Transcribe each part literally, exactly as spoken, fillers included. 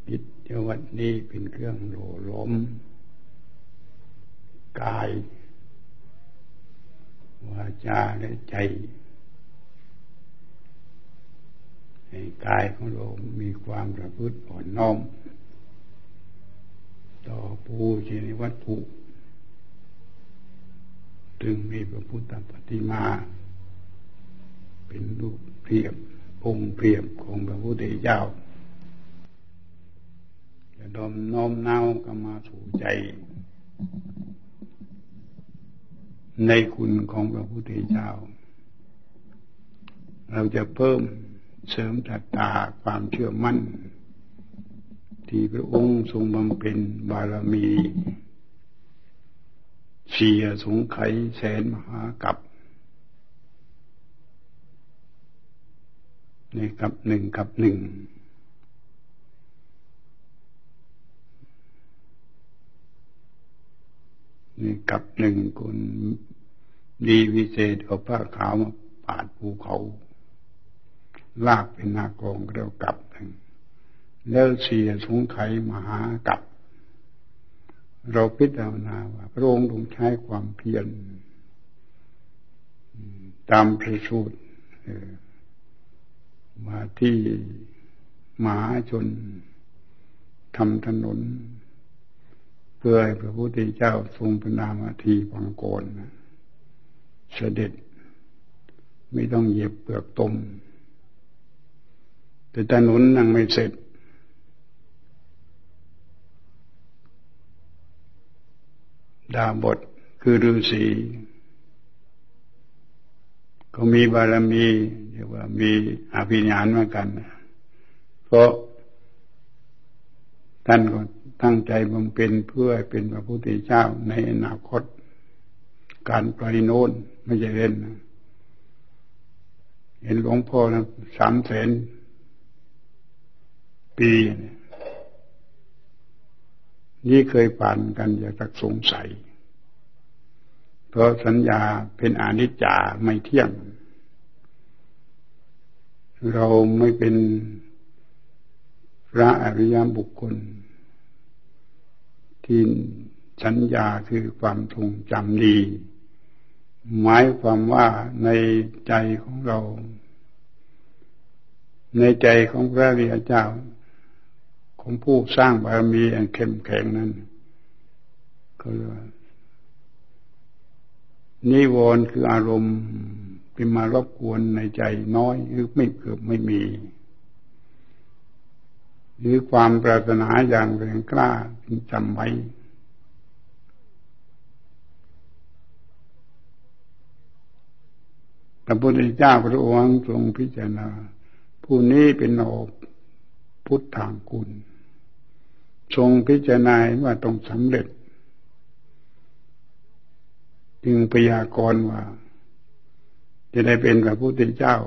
กิจวัตรนี้เป็นเครื่องโหล่หลอมกายวาจาและใจให้กายของเรามีความประพฤติอ่อนน้อมต่อผู้ชนิวัตถุจึงมีพระพุทธปฏิมาเป็นรูปเพียบองค์เพียบของพระพุทธเจ้าจะดมน้อมน้าวก็มาสู่ใจในคุณของพระพุทธเจ้าเราจะเพิ่มเสริมศรัทธาความเชื่อมั่นที่พระองค์ทรงบำเพ็ญบารมีเสียสงไขยแสนมหากัปในกัปหนึ่งกัปหนึ่งในกัปหนึ่งคนดีวิเศษเอาผ้าขาวมาปาดภูเขาลากเป็นนากองเรียกกัปหนึ่งแล้วเสียสงไขยมหากัปเราพิจารณาว่าพระองค์ต้องใช้ความเพียรตามพระสูตรมาที่มหาชนทำถนนเพื่อให้พระพุทธเจ้าทรงเป็นนามาทีปังโกรเสด็จไม่ต้องเหยียบเปลือกตมแต่ถนนยังไม่เสร็จดาบทคือฤาษีก็มีบารมีเรียกว่ามีอภิญญาณเหมือนกันเพราะท่านก็ตั้งใจบำเพ็ญเพื่อเป็นพระพุทธเจ้าในอนาคตการไปโน้นไม่ใช่เล่นนะเห็นหลวงพ่อนะสามแสนปีนี่เคยผ่านกันอย่าตักสงสัยเพราะสัญญาเป็นอนิจจาไม่เที่ยงเราไม่เป็นพระอริยบุคคลที่สัญญาคือความทรงจำดีหมายความว่าในใจของเราในใจของพระอริยเจ้าของผู้สร้างบารมีอันเข้มแข็งนั้นก็เรียกว่านิวรณ์คืออารมณ์เป็นมารบกวนในใจน้อยหรือไม่เกือบไม่มีหรือความปรารถนาอย่างแรงกล้าจำไว้พระพุทธเจ้าพระองค์ทรงพิจารณาผู้นี้เป็นโอพุทธังคุณทรงพิจารณาว่าต้องสำเร็จจึงพยากรณ์ว่าจะได้เป็นพระพุทธเจ้า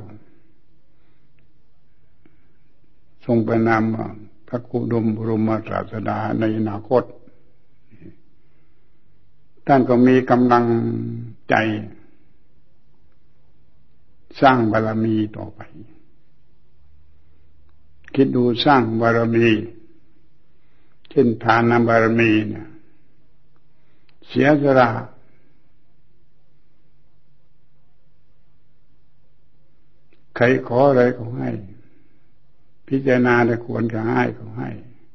ทรงประนามพระโคดมบรมศาสดาในอนาคตท่านก็มีกำลังใจสร้างบารมีต่อไปคิดดูสร้างบารมีเช่นทานบารมีเนี่ยเสียสละใครขออะไรก็ให้พิจารณาแต่ควรจะให้ก็ให้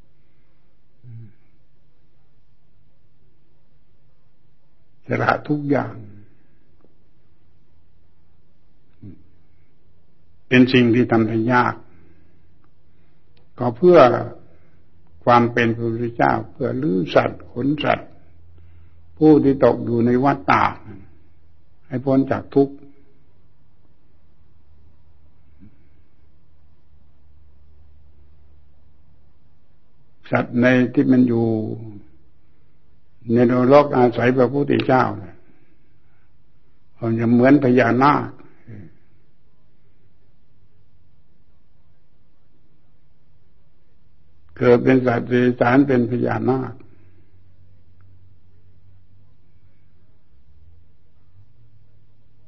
สละทุกอย่างเป็นสิ่งที่ทำได้ยากก็เพื่อความเป็นพระพุทธเจ้าเพื่อลื้อสัตว์ขนสัตว์ผู้ที่ตกอยู่ในวัฏฏะให้พ้นจากทุกข์สัตว์ในที่มันอยู่ในโลกอาศัยพระพุทธเจ้าเนี่ยมันจะเหมือนพญานาคเกิดเป็นสัตว์เดรัจฉานเป็นพญานาค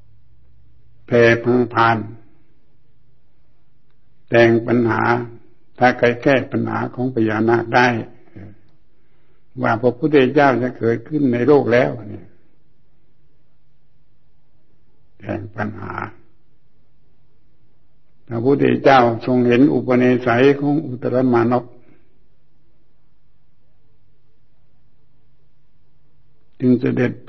แผ่พังพานแต่งปัญหาถ้าใครแก้ปัญหาของพญานาคได้ว่าพระพุทธเจ้าจะเกิดขึ้นในโลกแล้วเนี่ยแก้ปัญหาพระพุทธเจ้าทรงเห็นอุปนิสัยของอุตรมานพจึงเสด็จไป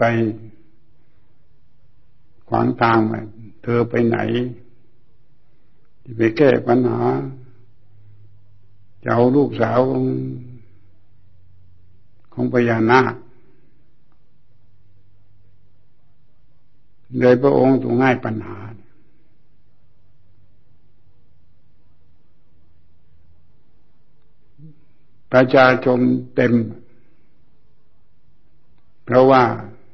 ขวางทางมาเธอไปไหนที่ไปแก้ปัญหาจะเอาลูกสาวของของพญานาคเลยพระองค์ทรงให้ปัญหาประชาชนเต็มเพราะว่า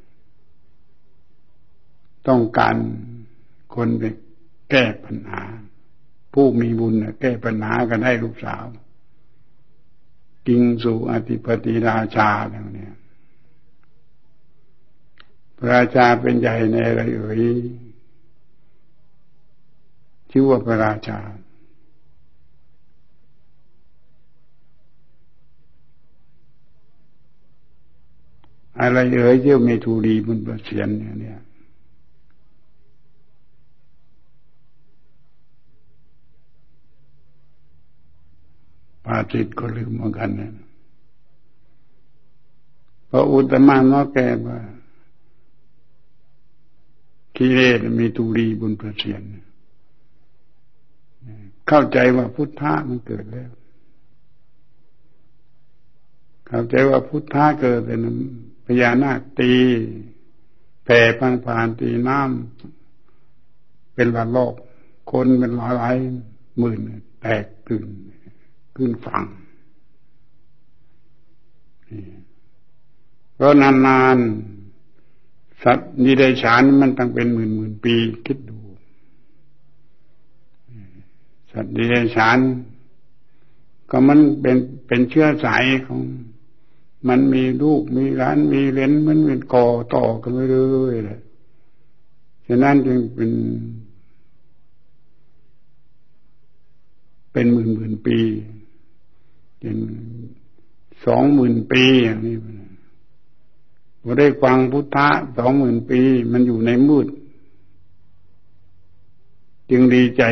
ต้องการคนไปแก้ปัญหาผู้มีบุญแก้ปัญหากันให้ลูกสาวกิงสู่อธิปติราชาอย่างนี้พระราชาเป็นใหญ่ในอะไรเอ่ยชื่อว่าพระราชาอะไรเอ่ยเจ้าเมธุรีบุญประเสียนเนี่ยปาจิตก็ลืมเหมือนกันนะเพราะอุตมานว่าแกว่ากิเลสมีตุรีบุญประเสียนเข้าใจว่าพุทธะมันเกิดแล้วเข้าใจว่าพุทธะเกิดเป็นพญานาคตีแผ่พังผ่านตีน้ำเป็นละลอกคนเป็นหลายหลายหมื่นแตกตื่นขึ้นฝั่งเพราะนานๆสัตว์นิเดชานมันตั้งเป็นหมื่นหมื่นปีคิดดูสัตว์นิเดชานก็มันเป็นเป็นเชื้อสายของมันมีลูกมีหลานมีเหลนมันเป็นก่อต่อกันไปเรื่อยๆเลยฉะนั้นจึงเป็นเป็นหมื่นหมื่นปีเป็นสองหมื่นปีอย่างนี้พอได้ฟังพุทธะสองหมื่นปีมันอยู่ในมืดจึงดีใจ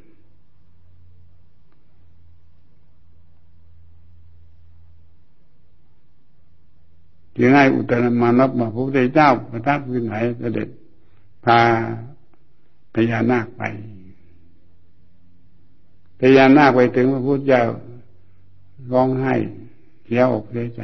จึงให้อุตรมานพมาพระพุทธเจ้าประทับอยู่ไหนเสด็จพาพญานาคไปพญานาคไปถึงพระพุทธเจ้าร้องไห้เสียอกเสียใจ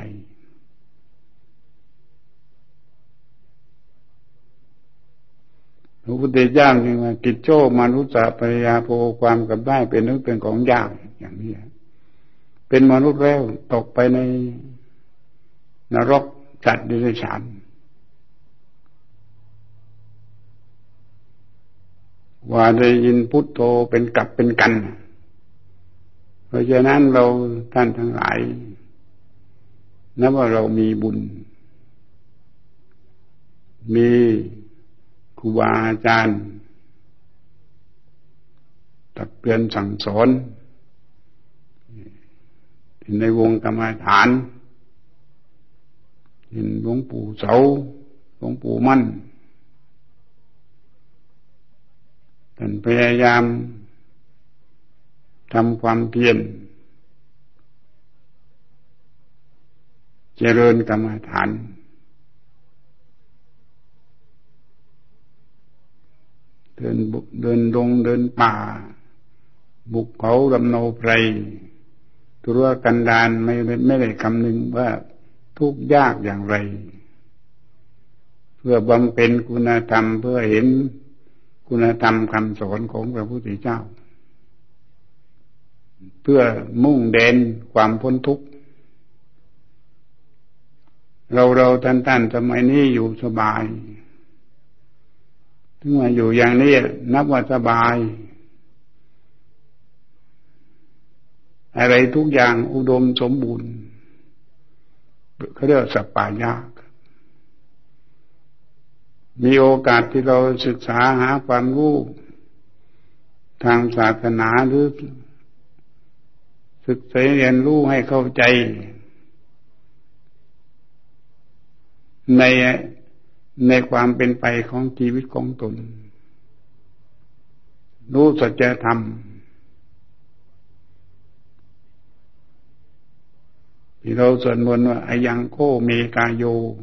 พระพุทธเจ้าจึงว่ากิจโชมานุสสะปริยาโภความกับได้เป็นนึกเป็นของยากอย่างนี้เป็นมนุษย์แล้วตกไปในนรกสัตว์ดิเรกชันว่าได้ยินพุทโธเป็นกับเป็นกันเพราะฉะนั้นเราท่านทั้งหลายนับว่าเรามีบุญมีครูบาอาจารย์ตักเตือนสั่งสอนในวงกรรมฐานเห็นหลวงปู่เสาหลวงปู่มั่นท่านพยายามทำความเพียรเจริญกรรมฐานเดินเดินดงเดินป่าบุกเขาลำเนาไพรทุรกันดารไม่ไม่ได้คำนึงว่าทุกข์ยากอย่างไรเพื่อบำเพ็ญคุณธรรมเพื่อเห็นคุณธรรมคำสอนของพระพุทธเจ้าเพื่อมุ่งเด่นความพ้นทุกข์เราเราท่านท่านสมัยนี้อยู่สบายถึงว่าอยู่อย่างนี้นับว่าสบายอะไรทุกอย่างอุดมสมบูรณ์เขาเรียกสัปปายะมีโอกาสที่เราศึกษาหาความรู้ทางศาสนาหรือศึกษาเรียนรู้ให้เข้าใจในในความเป็นไปของชีวิตของตนรู้สัจธรรมที่เราสวดมนต์ว่าอายังโคเมกายโย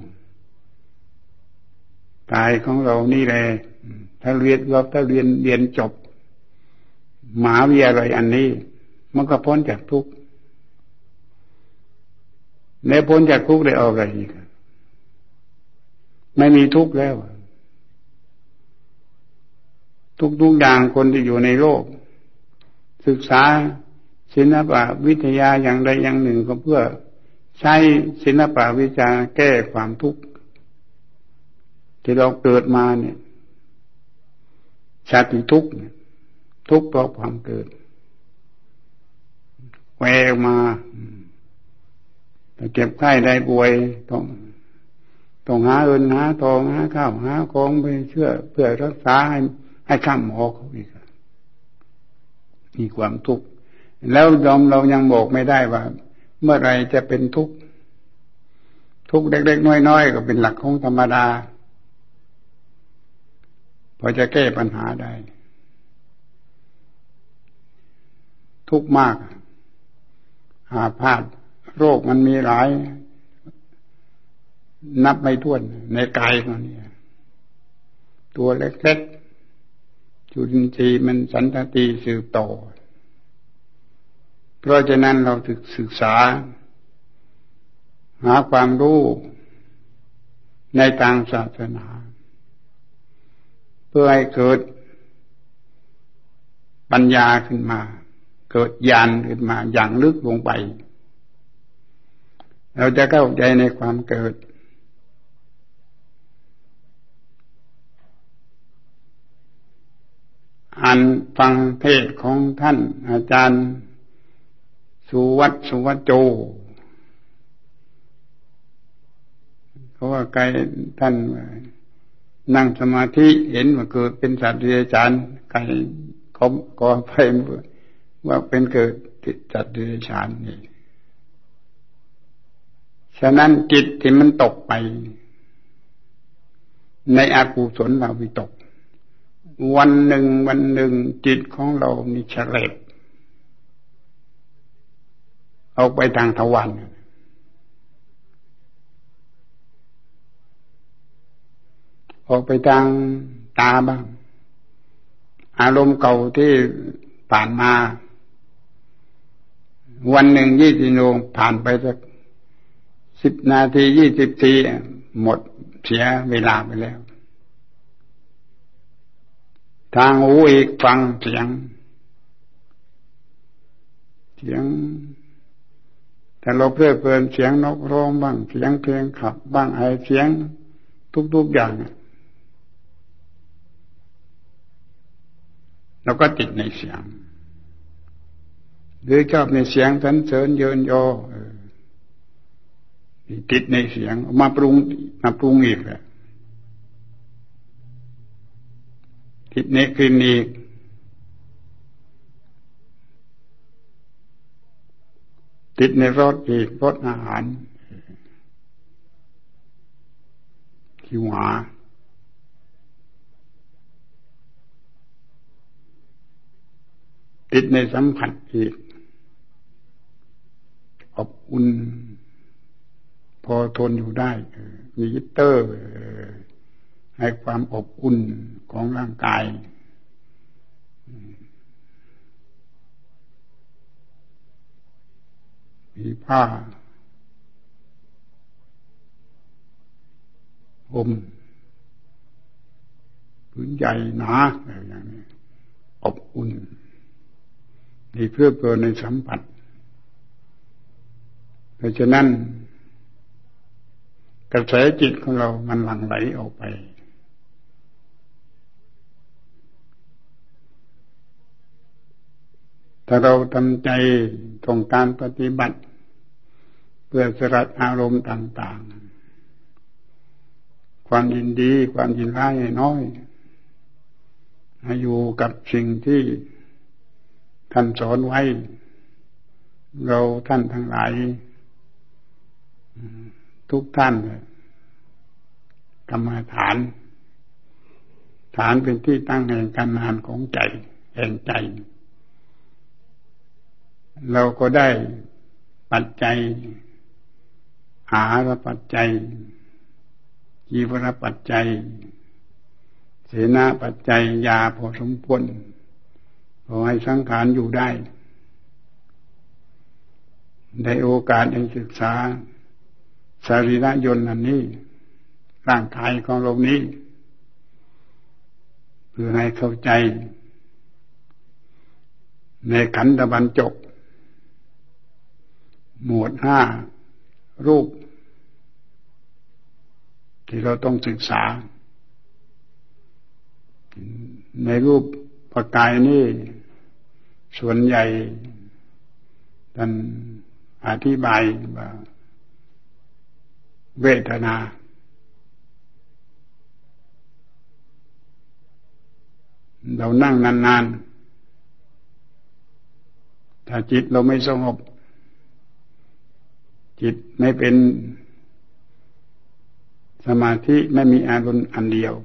กายของเรานี่แหละถ้าเรียนเราถ้าเรียนเรียนจบมหาวิทยาลัยอันนี้มันก็พ้นจากทุกข์ในพ้นจากทุกข์ได้เอาอะไรอีกไม่มีทุกข์แล้วทุกๆอย่างคนที่อยู่ในโลกศึกษาศิลปะวิทยาอย่างใดอย่างหนึ่งก็เพื่อใช้ศิลปะวิชาแก้ความทุกข์ที่เราเกิดมาเนี่ยชาติทุกข์ทุกข์เพราะความเกิดแววมาเจ็บไข้ได้ป่วยต้องต้องหาเงินหาทองหาข้าวหาของไปเชื่อเพื่อรักษาให้ให้ข้ามหมอเขาอีกมีความทุกข์แล้วยอมเรายังบอกไม่ได้ว่าเมื่อไรจะเป็นทุกข์ทุกข์เล็กๆน้อยๆก็เป็นหลักของธรรมดาพอจะแก้ปัญหาได้ทุกข์มากอาพาธโรคมันมีหลายนับไม่ถ้วนในกายของนี่ตัวเล็กๆจุลินทรีย์มันสันตติสืบต่อเพราะฉะนั้นเราถึงศึกษาหาความรู้ในทางศาสนาเพื่อให้เกิดปัญญาขึ้นมาเกิดญาณขึ้นมาอย่างลึกลงไปเราจะเข้าใจในความเกิดอ่านฟังเทศของท่านอาจารย์สุวัตสุวัจโจเขาว่าไกลท่านนั่งสมาธิเห็นว่าเกิดเป็นสัตว์เดรัจฉานไกลเขาก็ไปว่าเป็นเกิดสัตว์เดรัจฉานนี่ฉะนั้นจิตที่มันตกไปในอกุศลเราวิตกวันหนึ่งวันหนึ่งจิตของเรานี่เฉลบเอาไปทางทวารออกไปทางตาบ้างอารมณ์เก่าที่ผ่านมาวันหนึ่งยี่สิบชั่วโมงผ่านไปสักสิบนาทียี่สิบทีหมดเสียเวลาไปแล้วทางหูอีกฟังเสียงเสียงแต่เราเพลิดเพลินเสียงนกร้องบ้างเสียงเพลงขับบ้างไอเสียงทุกๆอย่างเราก็ติดในเสียงหรือชอบในเสียงสรรเสริญเยินยอติดในเสียงมาปรุงมาปรุงอีกแหละติดในกลิ่นอีกติดในรสอีกรสอาหารหิวหาติดในสัมผัสอีกอบอุ่นพอทนอยู่ได้มีฮีตเตอร์ให้ความอบอุ่นของร่างกายมีผ้าห่มผืนใหญ่หนาอะไรอย่างนี้อบอุ่นนี่เพื่อเกิดในสัมผัสเพราะฉะนั้นกระแสจิตของเรามันหลั่งไหลออกไปถ้าเราทำใจตรงการปฏิบัติเพื่อสลัดอารมณ์ต่างๆความยินดีความยินร้ายน้อยให้อยู่กับสิ่งที่ท่านสอนไว้เราท่านทั้งหลายทุกท่านกรรมฐานฐานเป็นที่ตั้งแห่งการงานของใจแห่งใจเราก็ได้ปัจจัยอาหารปัจจัยชีวรปัจจัยเสนาปัจจัยยาพอสมควรพอให้สังขารอยู่ได้ได้โอกาสได้ศึกษาสรีระยนต์อันนี้ร่างกายของเรานี้เพื่อให้เข้าใจในขันธบรรจบหมวดห้ารูปที่เราต้องศึกษาในรูปประกายนี้ส่วนใหญ่ท่านอธิบายว่าเวทนาเรานั่งนานๆถ้าจิตเราไม่สงบจิตไม่เป็นสมาธิไม่มีอารมณ์อันเดียว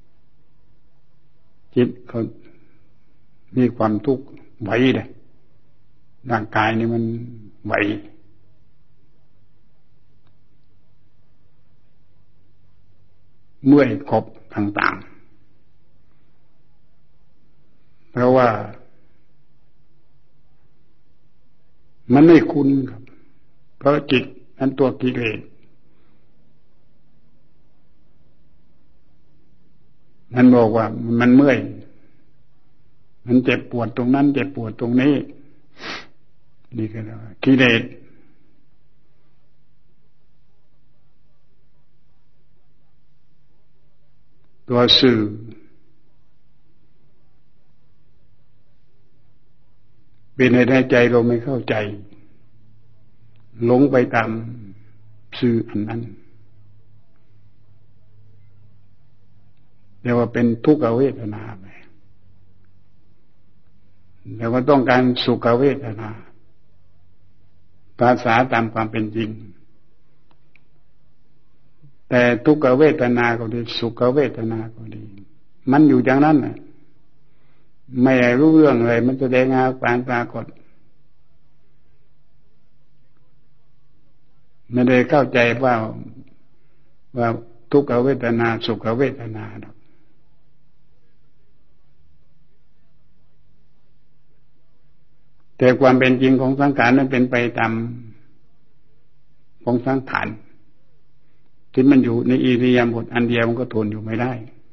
จิตเขามีความทุกข์ไหวเลยร่างกายนี่มันไหวเมื่อยขบต่างๆเพราะว่ามันไม่คุ้นครับเพราะจิตนั้นตัวกิเลสมันบอกว่ามันเมื่อยมันเจ็บปวดตรงนั้นเจ็บปวดตรงนี้นี่ก็แล้วกิเลสตัวสื่อเป็นในใจเราไม่เข้าใจหลงไปตามสื่ออันนั้นเรียกว่าเป็นทุกขเวทนาไปแล้วก็ต้องการสุขเวทนาภาษาตามความเป็นจริงแต่ทุกขเวทนาก็ดีสุขเวทนาก็ดีมันอยู่อย่างนั้นน่ะไม่รู้เรื่องอะไรมันแสดงอาการปรากฏไม่ได้เข้าใจว่าว่าทุกขเวทนาสุขเวทนาหรอกแต่ความเป็นจริงของสังขารนั้นเป็นไปตามของสังขารที่มันอยู่ในอิริยาบถอันเดียวมันก็ทนอยู่ไม่ได้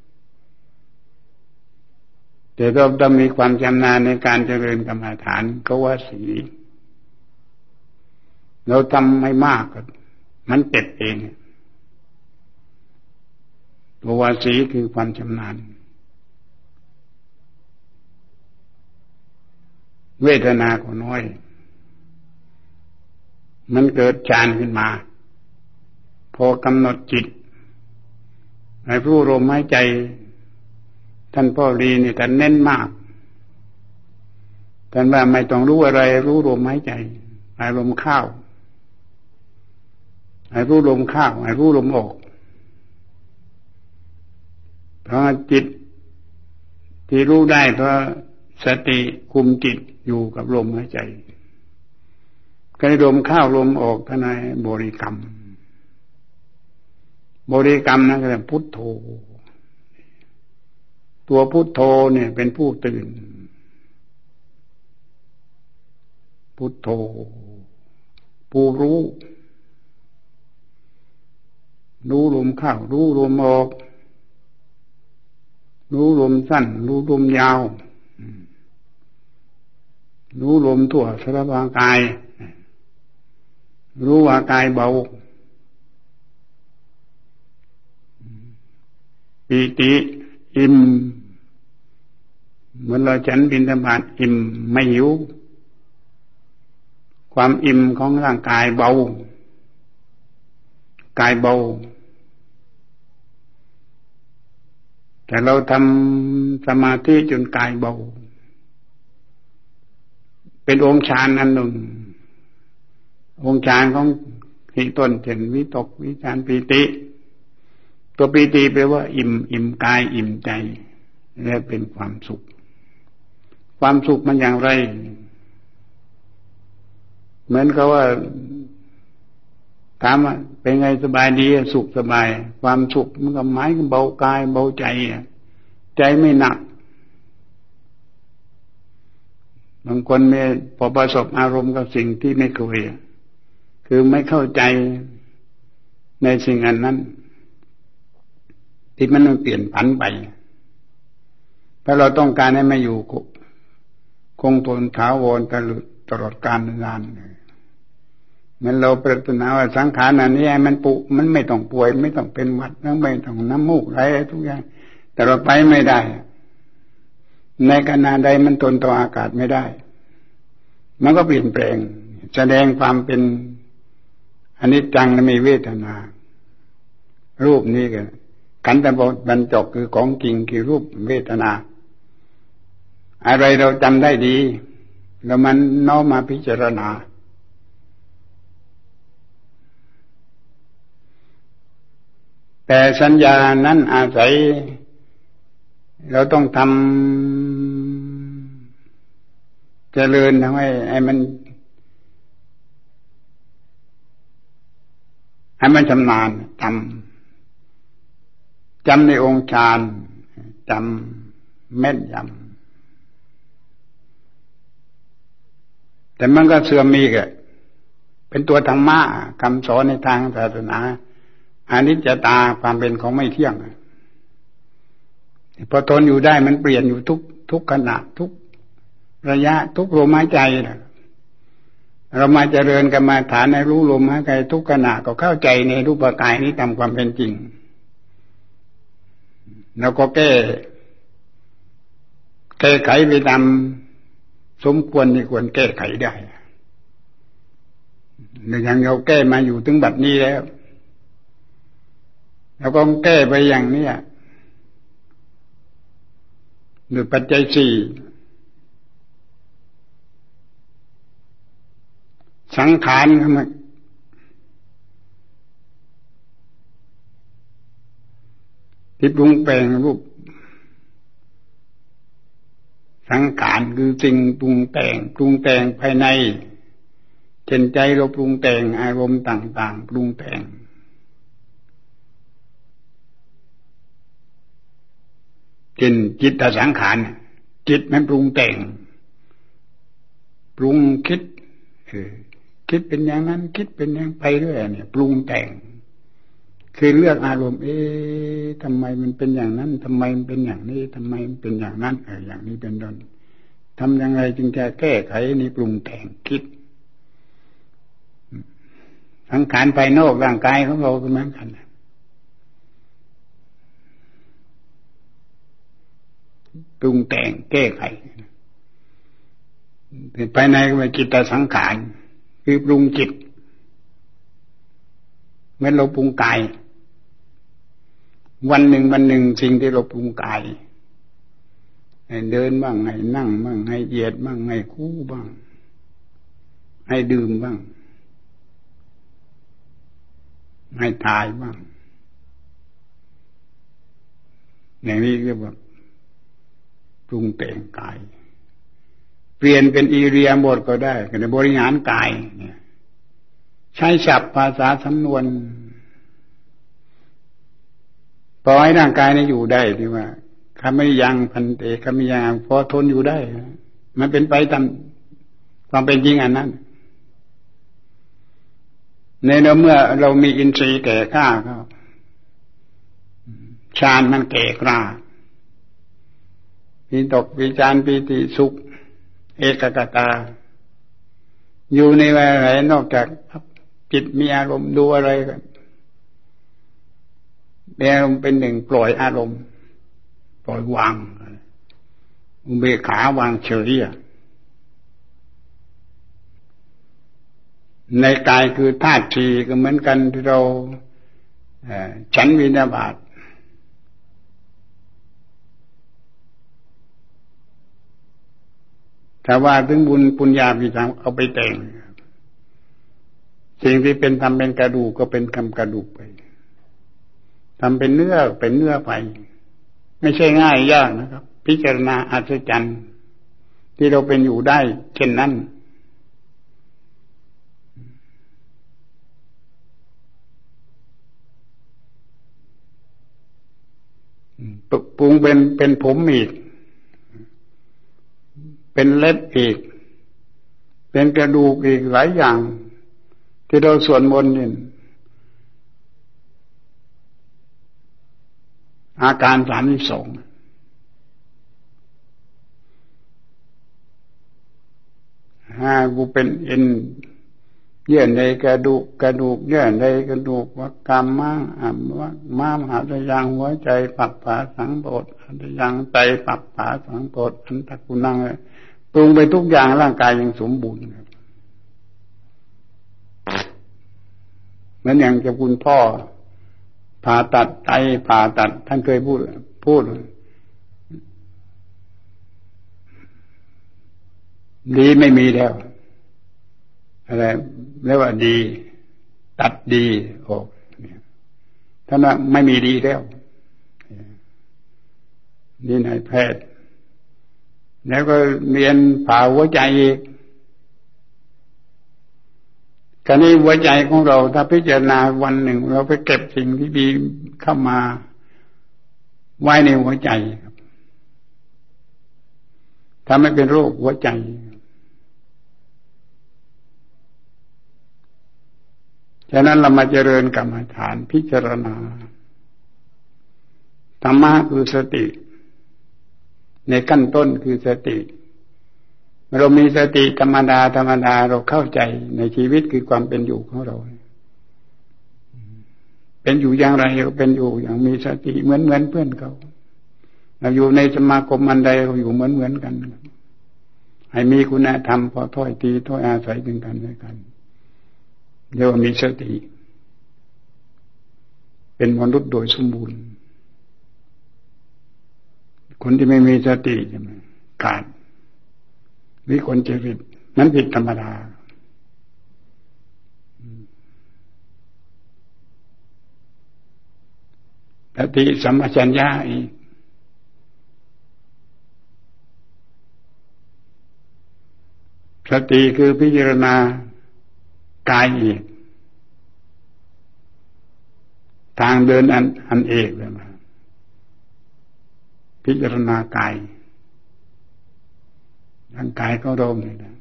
แต่เราต้องมีความชำนาญในการเจริญกรรมฐานก็ว่าสีเราทำไม่มากมันเจ็บเองตัววาสีคือความชำนาญเวทนาก็น้อยมันเกิดฌานขึ้นมาพอกำหนดจิตให้รู้ลมหายใจท่านพ่อรีนี่ท่านเน้นมากท่านว่าไม่ต้องรู้อะไรรู้ลมหายใจให้ลมเข้าให้รู้ลมเข้าให้รู้ลมออกเพราะจิตที่รู้ได้เพราะสติคุมจิตอยู่กับลมหายใจก็ให้ลมเข้าลมออกท่านให้บริกรรมบริกรรมนั่นก็คือพุทโธตัวพุทโธเนี่ยเป็นผู้ตื่นพุทโธผู้รู้รู้ลมเข้ารู้ลมออกรู้ลมสั้นรู้ลมยาวรู้ลมทั่วสารพางกายรู้ว่ากายเบาปีติอิ่มเหมือนเราฉันบิณฑบาตอิ่มไม่หิวความอิ่มของร่างกายเบากายเบาแต่เราทำสมาธิจนกายเบาเป็นองค์ฌานอันหนึ่งองค์ฌานของที่ต้นเช่นวิตกวิจารปีติตัวปีติแปลว่าอิ่มอิ่มกายอิ่มใจและเป็นความสุขความสุขมันอย่างไรเหมือนกับว่าถามว่าเป็นไงสบายดีสุขสบายความสุขมันก็หมายถึงเบากายเบาใจใจไม่หนักบางคนมีพอประสบอารมณ์กับสิ่งที่ไม่เคยคือไม่เข้าใจในสิ่งอันนั้นที่มันเปลี่ยนผันไปเพราะเราต้องการให้มันอยู่คงทนถาวรตลอดกาลนานมันเราปรารถนาว่าสังขารอันนี้มันปุมันไม่ต้องป่วยไม่ต้องเป็นหวัดไม่ต้องน้ำมูกไหลทุกอย่างแต่เราไปไม่ได้ในขณะใดมันทนต่ออากาศไม่ได้มันก็เปลี่ยนแปลงแสดงความเป็นอนิจจังและมีเวทนารูปนี้กันขันธ์บรรจบคือของจริงคือรูปเวทนาอะไรเราจำได้ดีแล้วมันน้อมมาพิจารณาแต่สัญญานั้นอาศัยเราต้องทำเจริญทำให้ให้มันให้มันชำนาญจำจำในองค์ฌานจำแม่นยำแต่มันก็เสื่อมมีกะเป็นตัวธรรมะคำสอนในทางศาสนาอนิจจตาความเป็นของไม่เที่ยงพอทนอยู่ได้มันเปลี่ยนอยู่ทุกทุกขณะทุกระยะทุกลมหายใจนะเรามาเจริญกรรมฐานในรู้ลมหายใจทุกขณะก็เข้าใจในรูปกายนี้ตามความเป็นจริงแล้วก็แก้แก้ไขไปตามสมควรที่ควรแก้ไขได้อย่างเราแก้มาอยู่ถึงบัดนี้แล้วแล้วก็แก้ไปอย่างนี้โดยปัจจัยสี่สังขารมันที่ปรุงแต่งรูปสังขารคือสิ่งปรุงแต่งปรุงแต่งภายในเช่นใจเราปรุงแต่งอารมณ์ต่างๆปรุงแต่งเช่นจิตตสังขารจิตมันปรุงแต่งปรุงคิดคิดเป็นอย่างนั้นคิดเป็นอย่างไปเรื่อยเนี่ยปรุงแต่งคือเลือกอารมณ์เอ๊ะทำไมมันเป็นอย่างนั้นทำไมมันเป็นอย่างนี้ทำไมมันเป็นอย่างนั้นเอออย่างนี้เป็นต้นทำอย่างไรจึงจะแก้ไขนี่ปรุงแต่งคิดสังขารภายนอกร่างกายของเราก็เหมือนกันปรุงแต่งแก้ไขภายในก็เป็นจิตตสังขารคือปรุงจิตเมื่อเราปรุงกายวันหนึ่งวันหนึ่งสิ่งที่เราปรุงกายให้เดินบ้างให้นั่งบ้างให้เหยียดบ้างให้คู่บ้างให้ดื่มบ้างให้ทายบ้างอย่างนี้เรียกว่าปรุงแต่งกายเปลี่ยนเป็นอิริยาบถก็ได้ในบริหารกายเนี่ยใช้ศัพท์ภาษาสำนวนปล่อยร่างกายนี้อยู่ได้ที่ว่าคำไม่ยังพันเตคำไม่ยังพอทนอยู่ได้มันเป็นไปตามความเป็นจริงอันนั้นในเมื่อเรามีอินทรีย์แก่กล้าก็ฌานมันแก่กล้าวิตกวิจารปีติสุขเอกคตาอยู่ในเวลาไหนนอกจากจิตมีอารมณ์ดูอะไรกันมีอารมณ์เป็นหนึ่งปล่อยอารมณ์ปล่อยวางอุเบกขาวางเฉยในกายคือธาตุสี่ก็เหมือนกันที่เราฉันบิณฑบาตถ้าว่าถึงบุญปุญญาพิธรรมเอาไปแต่งสิ่งที่เป็นทำเป็นกระดูกก็เป็นคำกระดูกไปทำเป็นเนื้อเป็นเนื้อไปไม่ใช่ง่ายยากนะครับพิจารณาอัศจรรย์ที่เราเป็นอยู่ได้เช่นนั้นปรุงเป็นเป็นผมอีกเป็นเล็บอีกเป็นกระดูกอีกหลายอย่างที่เราสวดมนต์เนี่ยอาการสามสิบสองห้ากูเป็นเอ็นเยื่อในกระดูกกระดูกเยื่อในกระดูกวักกรรมม้าอ่ำวักม้ามหาทยังหัวใจปัปปาสังโปดอันทยังไตปัปปาสังโปดอันตะกุนังปรุงไปทุกอย่างร่างกายยังสมบูรณ์ครับเหมือนอย่างจะคุณพ่อผ่าตัดไตผ่าตัดท่านเคยพูดพูดดีไม่มีแล้วอะไรเรียกว่าดีตัดดีออกท่านว่าไม่มีดีแล้วนี่นายแพทย์แล้วก็เรียนผ่าหัวใจอีกการนี้หัวใจของเราถ้าพิจารณาวันหนึ่งเราไปเก็บสิ่งที่ดีเข้ามาไว้ในหัวใจครับถ้าไม่เป็นโรคหัวใจฉะนั้นเรามาเจริญกรรมฐานพิจารณาธรรมะคือสติในขั้นต้นคือสติเรามีสติธรรมดาธรรมดาเราเข้าใจในชีวิตคือความเป็นอยู่ของเราเป็นอยู่อย่างไรเราเป็นอยู่อย่างมีสติเหมือนเหมือนเพื่อนเขาเราอยู่ในสมาคมอันใดเราอยู่เหมือนเหมือนกันให้มีคุณธรรมพอถ้อยทีถ้อยอาศัยถึงกันด้วยกันเรียกว่ามีสติเป็นมนุษย์โดยสมบูรณ์คนที่ไม่มีสติใช่ไหมขาดวิกลจริตนั้นผิดธรรมดาสติสัมปชัญญะอีกสติคือพิจารณากายอีกทางเดินอันอันเอกเลยมาพิจารณากายร่างกายของเราเนี่ยนะ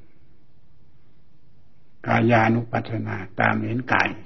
กายานุปัสสนาตามเห็นกาย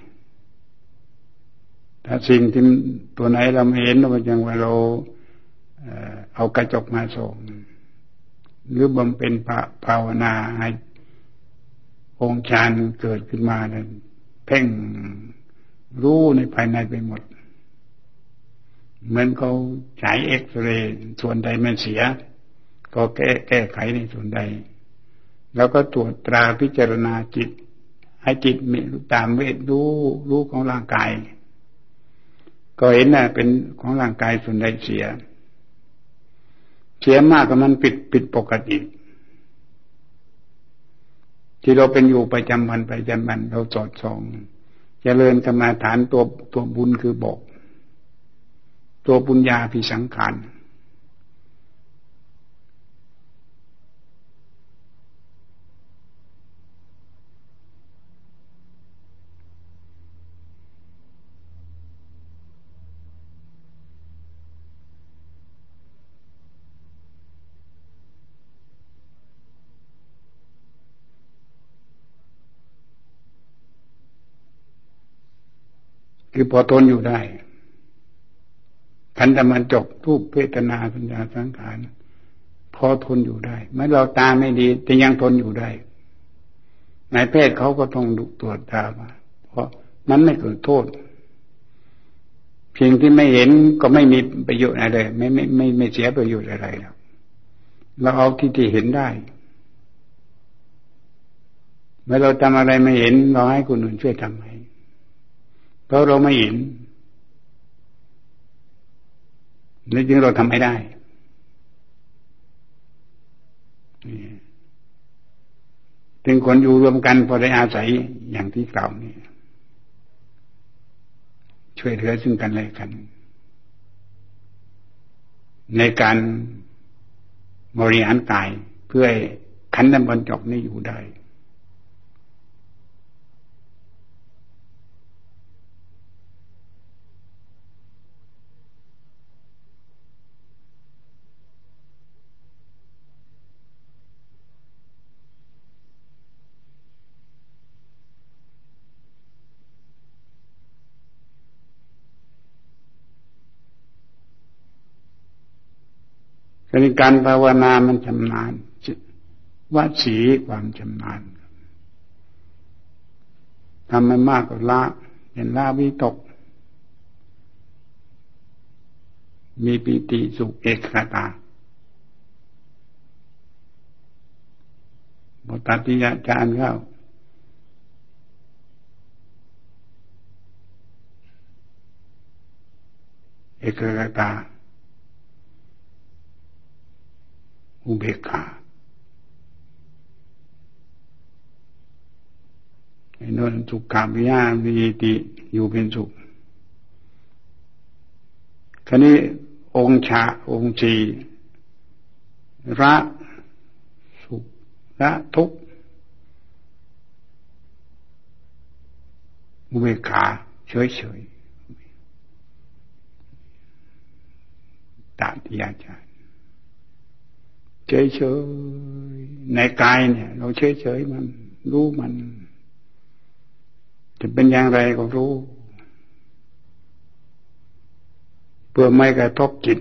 ถ้าสิ่งที่ตัวไหนเราไม่เห็นเราอย่างว่าเราเอากระจกมาส่องหรือบำเพ็ญภาวนาให้องค์ฌานเกิดขึ้นมาเนี่ยเพ่งรู้ในภายในไปหมดเหมือนเขาฉายเอ็กซเรย์ส่วนใดมันเสียก็แก้แก้ไขในส่วนใดแล้วก็ตรวจตราพิจารณาจิตให้จิตมีตามเวทรู้รู้ของร่างกายก็เห็นน่ะเป็นของร่างกายส่วนใดเสียเสียมากก็มันผิดผิดปกติที่เราเป็นอยู่ประจำวันประจำวันเราสอดส่องเจริญกรรมฐานตัวตัวบุญคือบอกตัวปุญญาภิสังขารคือพอทนอยู่ได้ขันธ์มันจบรูปเวทนาสัญญาสังขารพอทนอยู่ได้แม้เราตาไม่ดีแต่ยังทนอยู่ได้นายแพทย์เขาก็ต้องดูตรวจตาว่าเพราะมันไม่เกิดโทษเพียงที่ไม่เห็นก็ไม่มีประโยชน์อะไรไม่ไม่ไม่ไม่เสียประโยชน์อะไรหรอกเราเอาที่ที่เห็นได้เมื่อเราทำอะไรไม่เห็นเราให้คนอื่นช่วยทำให้เพราะเราไม่เห็นนั่นจึงเราทำไม่ได้ถึงคนอยู่รวมกันพอได้อาศัยอย่างที่กล่าวนี้ช่วยเหลือซึ่งกันและกันในการบริหารกายเพื่อให้ขันธ์บรรจบนี้อยู่ได้ในการภาวนามันชำนาญวสีความชำนาญทำไม่มากก็ละเห็นละวิตกมีปิติสุขเอกขตาบทตัติยะจารย์เข้าเอกขตาอุเบกขาไอ้นนสุขวิญญาณวิติอยู่เป็นสุขคราวนี้องค์ชาองค์สีละสุขละทุกข์อุเบกขาเฉยๆตติยะจารย์เฉยๆในกายเนี่ยเราเฉยๆมันรู้มันจะเป็นอย่างไรก็รู้เพื่อไม่กระทบจิต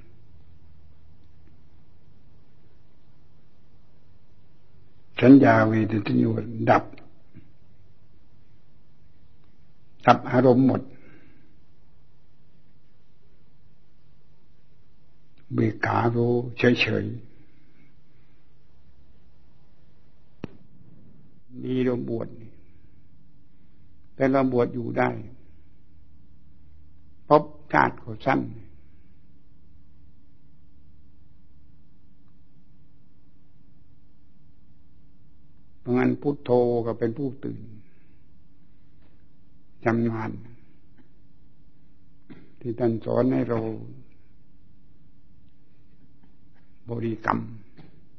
สัญญาเวทนาสัญญาดับดับอารมณ์หมดเบิกขารู้เฉยๆนี่เราบวชแต่เราบวชอยู่ได้พบชาติก็สั้นเพราะงั้นพุทโธก็เป็นผู้ตื่นชำนาญที่ท่านสอนให้เราบริกรรม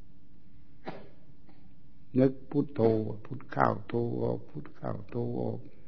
นึกพุทโธพุทเข้าโธออกพุทเข้าโธออก